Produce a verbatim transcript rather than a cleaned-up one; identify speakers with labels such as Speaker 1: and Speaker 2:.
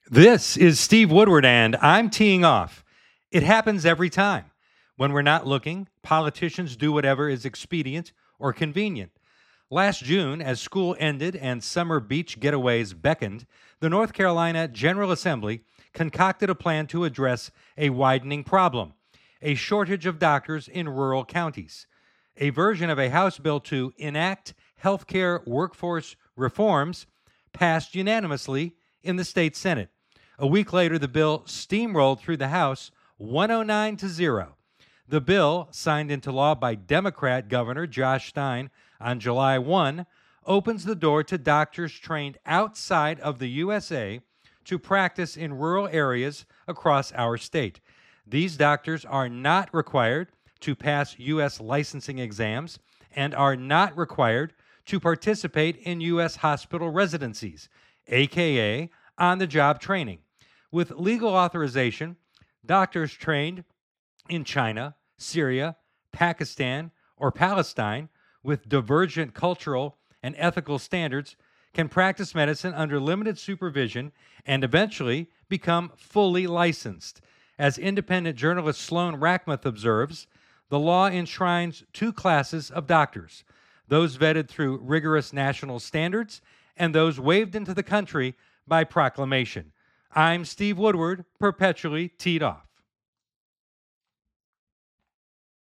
Speaker 1: This is Steve Woodward, and I'm teeing off. It happens every time. When we're not looking, politicians do whatever is expedient or convenient. Last June, as school ended and summer beach getaways beckoned, the North Carolina General Assembly concocted a plan to address a widening problem: a shortage of doctors in rural counties. A version of a House bill to enact healthcare workforce reforms passed unanimously in the state Senate. A week later, the bill steamrolled through the House one oh nine to zero. The bill, signed into law by Democrat Governor Josh Stein on July first, opens the door to doctors trained outside of the U S A to practice in rural areas across our state. These doctors are not required to pass U S licensing exams and are not required to participate in U S hospital residencies, aka on-the-job training. With legal authorization, doctors trained in China, Syria, Pakistan, or Palestine with divergent cultural and ethical standards can practice medicine under limited supervision and eventually become fully licensed. As independent journalist Sloan Rackmuth observes, the law enshrines two classes of doctors: those vetted through rigorous national standards and those waved into the country by proclamation. I'm Steve Woodward, perpetually teed off.